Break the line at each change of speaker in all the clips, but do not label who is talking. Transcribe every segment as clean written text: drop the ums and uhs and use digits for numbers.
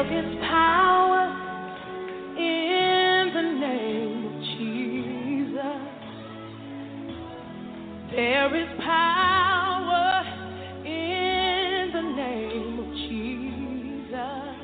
is power in the name of Jesus. There is power in the name of Jesus.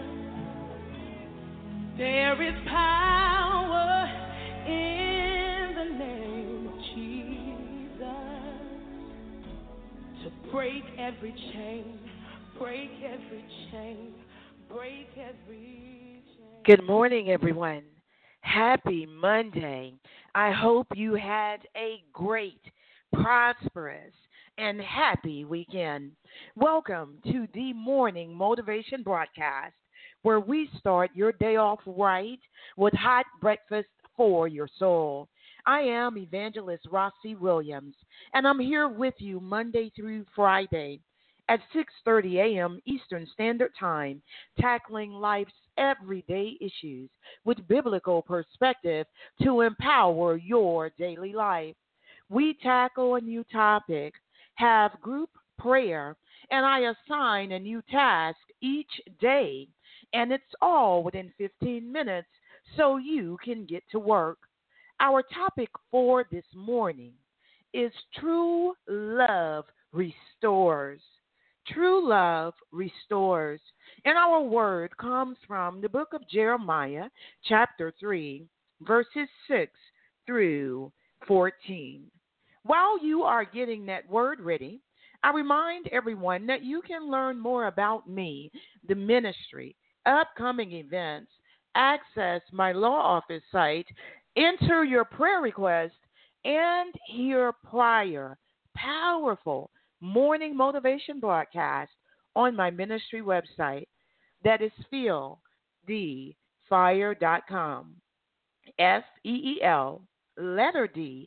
There is power in the name of Jesus to break every chain, break every chain, break every chain.
Good morning, everyone. Happy Monday. I hope you had a great, prosperous, and happy weekend. Welcome to the Morning Motivation Broadcast, where we start your day off right with hot breakfast for your soul. I am Evangelist Rossi Williams, and I'm here with you Monday through Friday at 6:30 a.m. Eastern Standard Time, tackling life's everyday issues with biblical perspective to empower your daily life. We tackle a new topic, have group prayer, and I assign a new task each day, and it's all within 15 minutes so you can get to work. Our topic for this morning is True Love Restores. True love restores. And our word comes from the book of Jeremiah, chapter 3, verses 6 through 14. While you are getting that word ready, I remind everyone that you can learn more about me, the ministry, upcoming events, access my law office site, enter your prayer request, and hear prior, powerful morning motivation broadcast on my ministry website. That is FeelDFire.com. FEEL, letter D,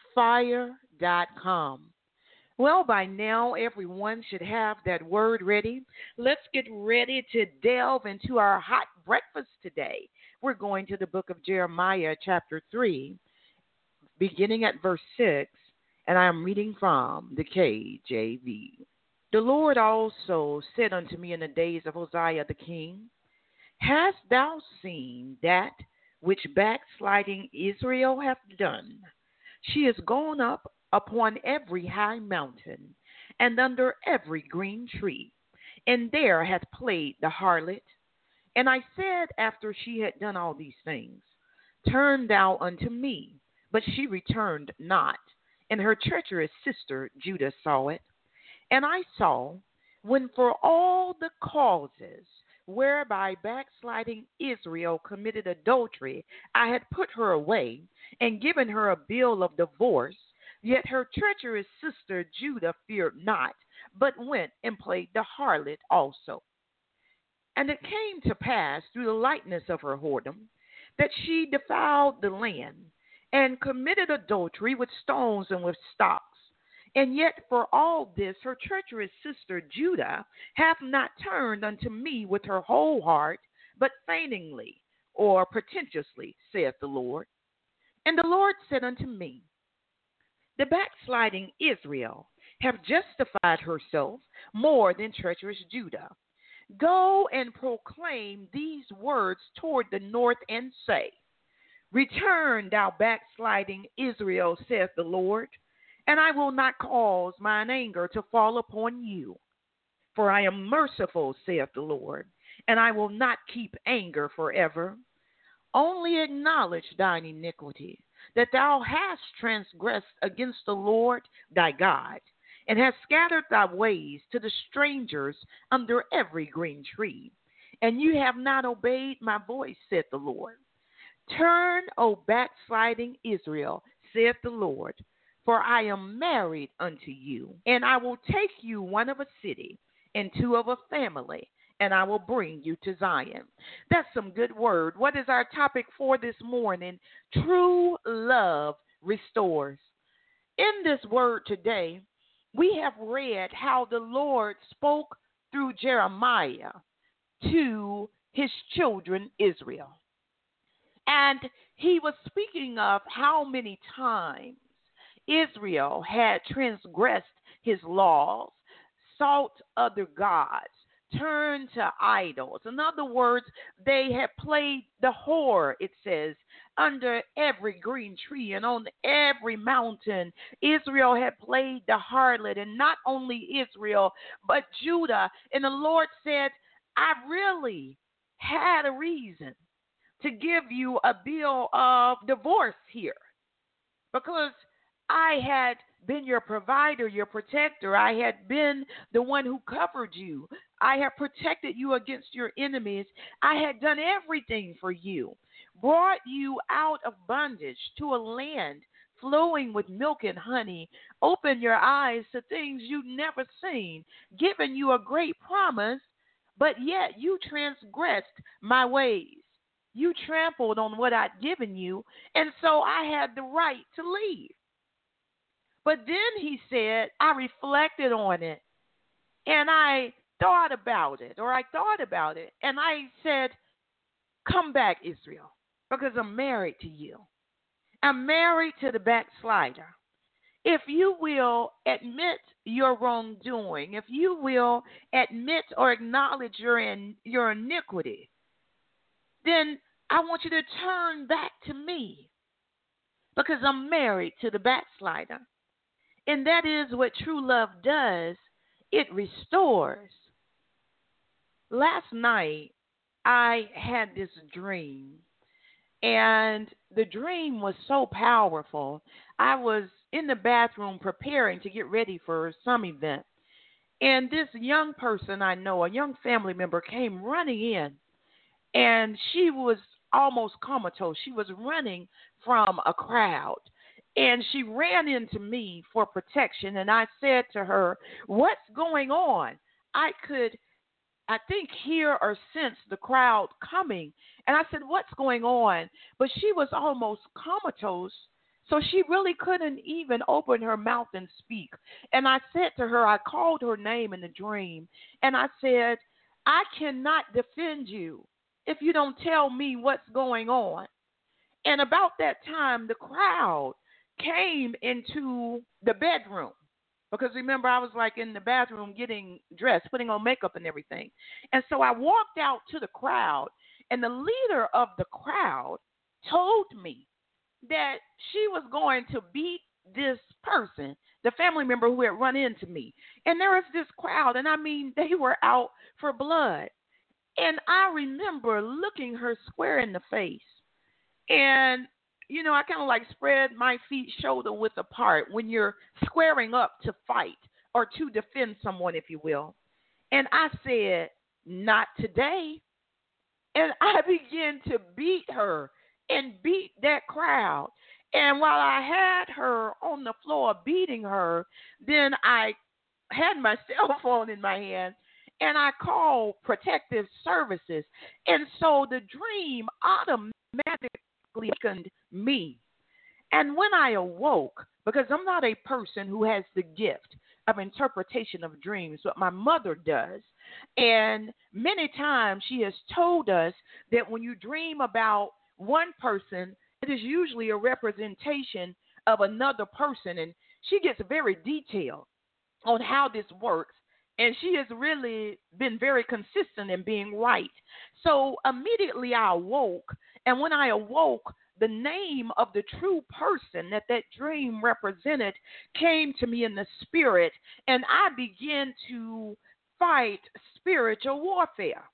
fire.com. Well, by now, everyone should have that word ready. Let's get ready to delve into our hot breakfast today. We're going to the book of Jeremiah, chapter 3, beginning at verse 6. And I am reading from the KJV. The Lord also said unto me in the days of Hosea the king, Hast thou seen that which backsliding Israel hath done? She is gone up upon every high mountain, and under every green tree, and there hath played the harlot. And I said after she had done all these things, Turn thou unto me. But she returned not. And her treacherous sister Judah saw it. And I saw, when for all the causes whereby backsliding Israel committed adultery, I had put her away and given her a bill of divorce, yet her treacherous sister Judah feared not, but went and played the harlot also. And it came to pass through the lightness of her whoredom that she defiled the land, and committed adultery with stones and with stocks. And yet for all this her treacherous sister Judah hath not turned unto me with her whole heart, but feigningly, or pretentiously, saith the Lord. And the Lord said unto me, The backsliding Israel have justified herself more than treacherous Judah. Go and proclaim these words toward the north, and say, Return, thou backsliding Israel, saith the Lord, and I will not cause mine anger to fall upon you. For I am merciful, saith the Lord, and I will not keep anger forever. Only acknowledge thine iniquity, that thou hast transgressed against the Lord thy God, and hast scattered thy ways to the strangers under every green tree. And you have not obeyed my voice, saith the Lord. Turn, O backsliding Israel, saith the Lord, for I am married unto you, and I will take you one of a city, and two of a family, and I will bring you to Zion. That's some good word. What is our topic for this morning? True love restores. In this word today, we have read how the Lord spoke through Jeremiah to his children Israel. And he was speaking of how many times Israel had transgressed his laws, sought other gods turned to idols. In other words, they had played the whore, it says, under every green tree and on every mountain. Israel had played the harlot, and not only Israel, but Judah. And the Lord said, I really had a reason to give you a bill of divorce here, because I had been your provider, your protector. I had been the one who covered you. I had protected you against your enemies. I had done everything for you, brought you out of bondage to a land flowing with milk and honey, opened your eyes to things you'd never seen, given you a great promise, but yet you transgressed my ways. You trampled on what I'd given you, and so I had the right to leave. But then he said, I reflected on it, and I thought about it, and I said, come back, Israel, because I'm married to you. I'm married to the backslider. If you will admit your wrongdoing, if you will admit or acknowledge your iniquity, then I want you to turn back to me, because I'm married to the backslider. And that is what true love does. It restores. Last night, I had this dream, and the dream was so powerful. I was in the bathroom preparing to get ready for some event, and this young person I know, a young family member, came running in, and she was almost comatose. She was running from a crowd. And she ran into me for protection, and I said to her, what's going on? I think, hear or sense the crowd coming. And I said, what's going on? But she was almost comatose, so she really couldn't even open her mouth and speak. And I said to her, I called her name in the dream, and I said, I cannot defend you if you don't tell me what's going on. And about that time, the crowd came into the bedroom, because remember, I was like in the bathroom getting dressed, putting on makeup and everything. And so I walked out to the crowd, and the leader of the crowd told me that she was going to beat this person, the family member who had run into me. And there was this crowd, and I mean, they were out for blood. And I remember looking her square in the face, and I kind of like spread my feet shoulder width apart when you're squaring up to fight or to defend someone, if you will. And I said, not today. And I began to beat her and beat that crowd. And while I had her on the floor beating her, then I had my cell phone in my hand, and I called protective services. And so the dream automatically awakened me. And when I awoke, because I'm not a person who has the gift of interpretation of dreams, but my mother does. And many times she has told us that when you dream about one person, it is usually a representation of another person. And she gets very detailed on how this works. And she has really been very consistent in being right. So immediately I awoke. And when I awoke, the name of the true person that dream represented came to me in the spirit. And I began to fight spiritual warfare.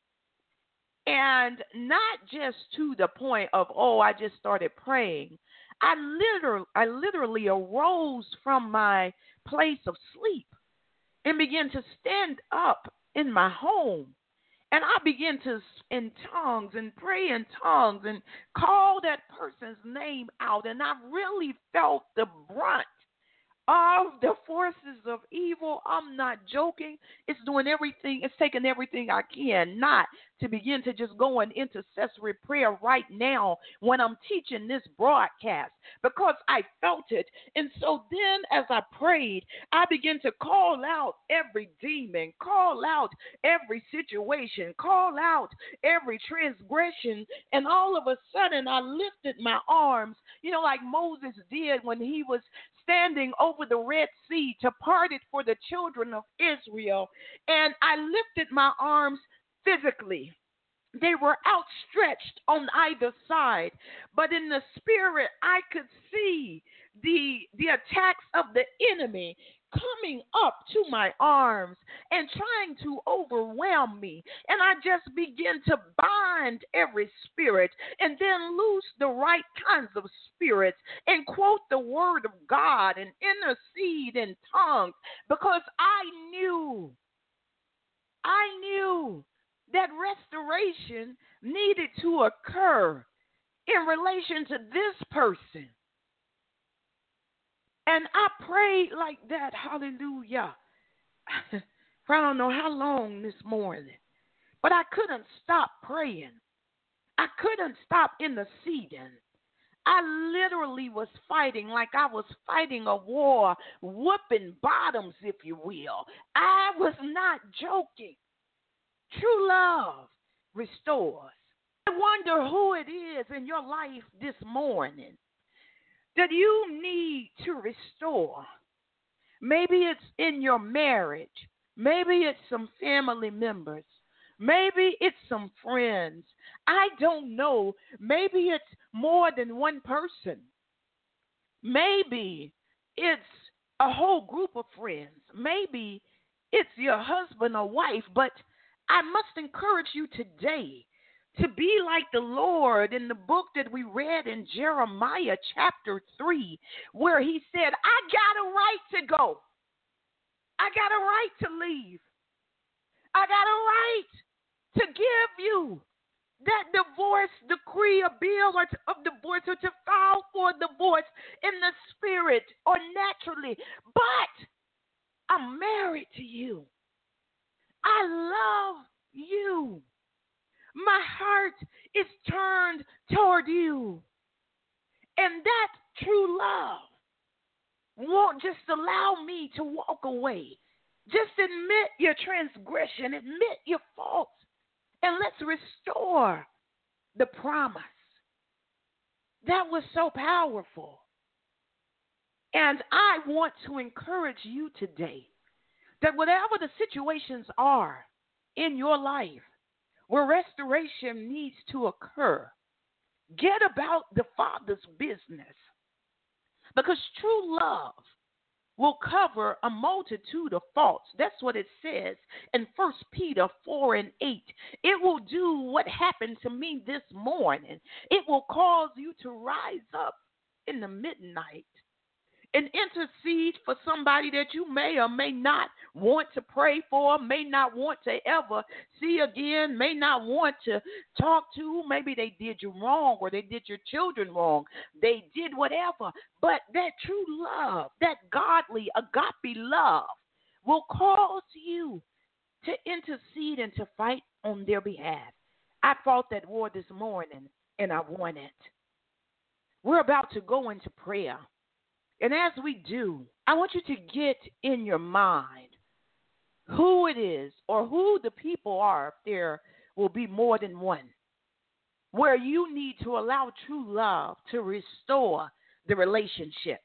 And not just to the point of, I just started praying. I literally arose from my place of sleep and began to stand up in my home. And I began to, in tongues, and pray in tongues and call that person's name out. And I really felt the brunt of the forces of evil. I'm not joking. It's doing everything. It's taking everything I can not to begin to just go in intercessory prayer right now when I'm teaching this broadcast, because I felt it. And so then as I prayed, I began to call out every demon, call out every situation, call out every transgression. And all of a sudden I lifted my arms, like Moses did when he was standing over the Red Sea to part it for the children of Israel. And I lifted my arms physically. They were outstretched on either side, but in the spirit, I could see the attacks of the enemy coming up to my arms and trying to overwhelm me. And I just began to bind every spirit and then loose the right kinds of spirits and quote the word of God and intercede in tongues, because I knew that restoration needed to occur in relation to this person. And I prayed like that, hallelujah, for I don't know how long this morning. But I couldn't stop praying. I couldn't stop interceding. I literally was fighting like I was fighting a war, whooping bottoms, if you will. I was not joking. True love restores. I wonder who it is in your life this morning that you need to restore. Maybe it's in your marriage. Maybe it's some family members. Maybe it's some friends. I don't know. Maybe it's more than one person. Maybe it's a whole group of friends. Maybe it's your husband or wife. But I must encourage you today to be like the Lord in the book that we read in Jeremiah chapter 3, where he said, I got a right to go. I got a right to leave. I got a right to give you that divorce decree, a bill of divorce, or to file for divorce in the spirit or naturally. But I'm married to you. I love you. My heart is turned toward you. And that true love won't just allow me to walk away. Just admit your transgression, admit your faults, and let's restore the promise. That was so powerful. And I want to encourage you today that whatever the situations are in your life where restoration needs to occur, get about the Father's business, because true love will cover a multitude of faults. That's what it says in 1 Peter 4:8. It will do what happened to me this morning. It will cause you to rise up in the midnight and intercede for somebody that you may or may not want to pray for, may not want to ever see again, may not want to talk to. Maybe they did you wrong, or they did your children wrong. They did whatever. But that true love, that godly agape love, will cause you to intercede and to fight on their behalf. I fought that war this morning, and I won it. We're about to go into prayer. And as we do, I want you to get in your mind who it is or who the people are, if there will be more than one, where you need to allow true love to restore the relationship,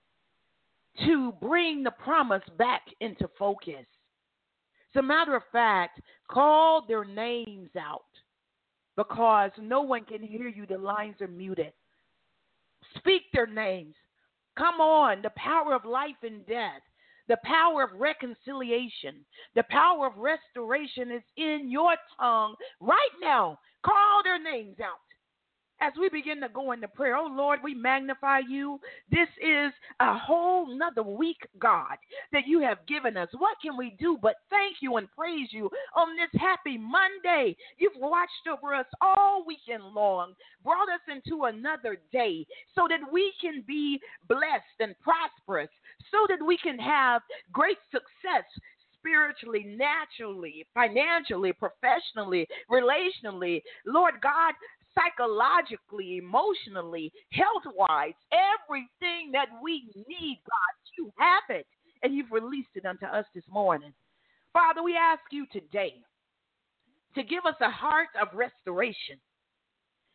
to bring the promise back into focus. As a matter of fact, call their names out, because no one can hear you. The lines are muted. Speak their names. Come on, the power of life and death, the power of reconciliation, the power of restoration is in your tongue right now. Call their names out as we begin to go into prayer. Oh, Lord, we magnify you. This is a whole nother week, God, that you have given us. What can we do but thank you and praise you on this happy Monday? You've watched over us all weekend long, brought us into another day so that we can be blessed and prosperous, so that we can have great success spiritually, naturally, financially, professionally, relationally. Lord God, psychologically, emotionally, health-wise, everything that we need, God, you have it, and you've released it unto us this morning. Father, we ask you today to give us a heart of restoration.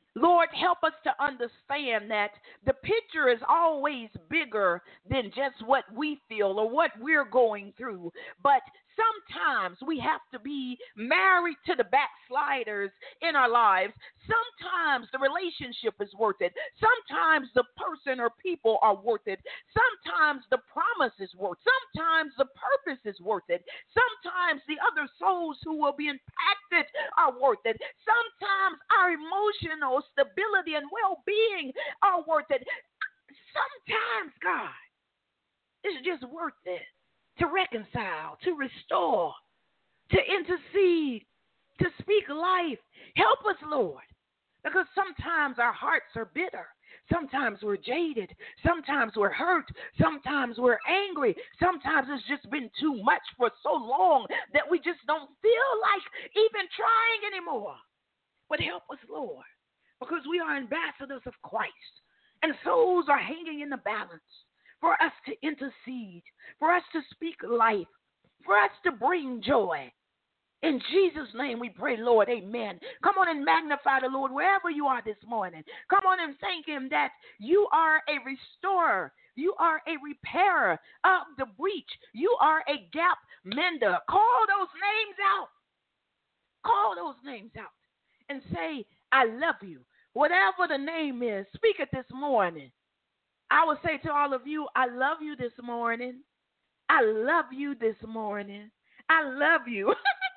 Lord, help us to understand that the picture is always bigger than just what we feel or what we're going through. But sometimes we have to be married to the backsliders in our lives. Sometimes the relationship is worth it. Sometimes the person or people are worth it. Sometimes the promise is worth it. Sometimes the purpose is worth it. Sometimes the other souls who will be impacted are worth it. Sometimes our emotional stability and well-being are worth it. Sometimes, God, it's just worth it to reconcile, to restore, to intercede, to speak life. Help us, Lord, because sometimes our hearts are bitter. Sometimes we're jaded. Sometimes we're hurt. Sometimes we're angry. Sometimes it's just been too much for so long that we just don't feel like even trying anymore. But help us, Lord, because we are ambassadors of Christ, and souls are hanging in the balance for us to intercede, for us to speak life, for us to bring joy. In Jesus' name we pray, Lord, amen. Come on and magnify the Lord wherever you are this morning. Come on and thank him that you are a restorer. You are a repairer of the breach. You are a gap mender. Call those names out. Call those names out and say, I love you. Whatever the name is, speak it this morning. I will say to all of you, I love you this morning. I love you this morning. I love you.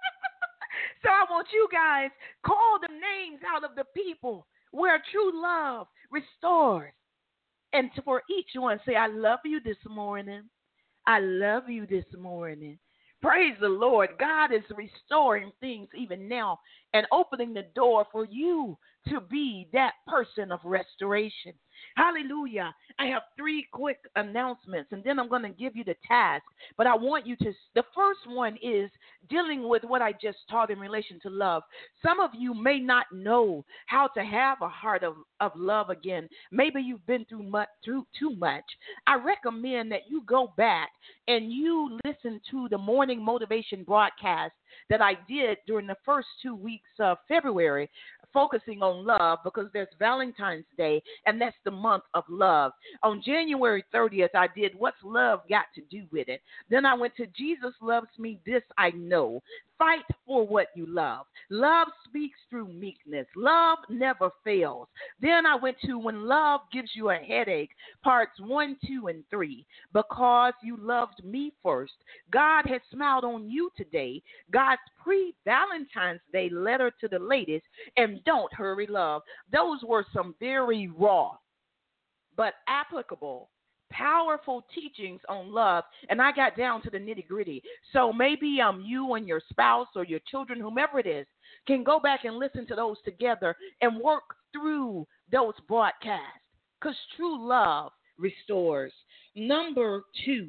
So I want you guys, call the names out of the people where true love restores. And for each one, say, I love you this morning. I love you this morning. Praise the Lord. God is restoring things even now and opening the door for you to be that person of restoration. Hallelujah. I have 3 quick announcements, and then I'm going to give you the task. But I want you to, the first one is dealing with what I just taught in relation to love. Some of you may not know how to have a heart of love again. Maybe you've been through too much. I recommend that you go back and you listen to the morning motivation broadcast that I did during the first 2 weeks of February, focusing on love, because there's Valentine's Day, and that's the month of love. On January 30th, I did What's Love Got to Do with It? Then I went to Jesus Loves Me, This I Know. Fight for what you love. Love speaks through meekness. Love never fails. Then I went to When Love Gives You a Headache, parts 1, 2, and 3. Because you loved me first. God has smiled on you today. God's pre-Valentine's Day letter to the ladies, and Don't Hurry Love. Those were some very raw but applicable, powerful teachings on love, and I got down to the nitty-gritty. So maybe you and your spouse or your children, whomever it is, can go back and listen to those together and work through those broadcasts, because true love restores. Number 2,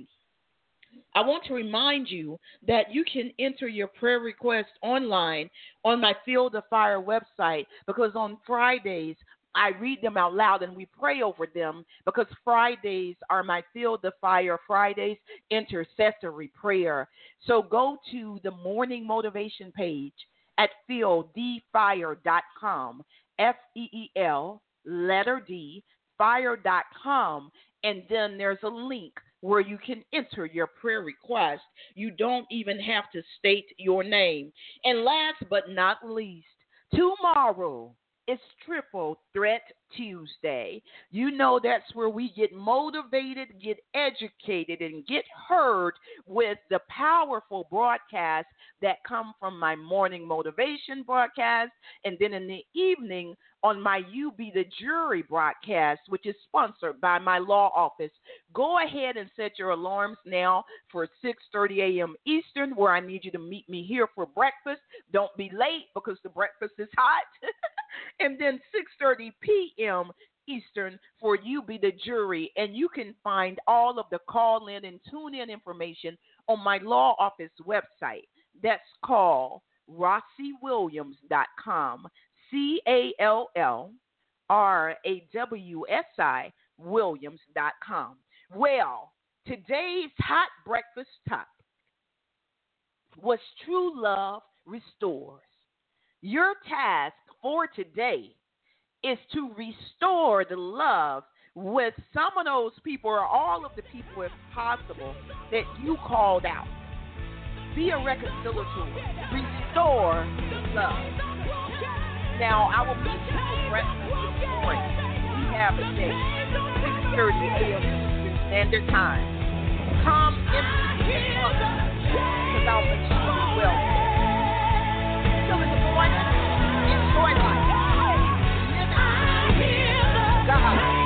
I want to remind you that you can enter your prayer request online on my Field of Fire website, because on Fridays, I read them out loud and we pray over them, because Fridays are my Field of Fire Fridays intercessory prayer. So go to the morning motivation page at fieldfire.com, FEEL, letter D, fire.com, and then there's a link where you can enter your prayer request. You don't even have to state your name. And last but not least, tomorrow, it's Triple Threat Tuesday. You know that's where we get motivated, get educated, and get heard with the powerful broadcasts that come from my morning motivation broadcast, and then in the evening on my You Be the Jury broadcast, which is sponsored by my law office. Go ahead and set your alarms now for 6:30 a.m. Eastern, where I need you to meet me here for breakfast. Don't be late because the breakfast is hot. And then 6:30 p.m. Eastern for You Be the Jury. And you can find all of the call-in and tune-in information on my law office website. That's called RossiWilliams.com, CALLRAWSI Williams.com. Well, today's hot breakfast topic was True Love Restores. Your task for today is to restore the love with some of those people or all of the people, if possible, that you called out. Be a reconciliator. Restore love. Now, I will meet you for breakfast this morning. We have a date, 6:30 a.m. Eastern Standard Time. Come empty because I'll make you well. Till in the morning, enjoy life. God.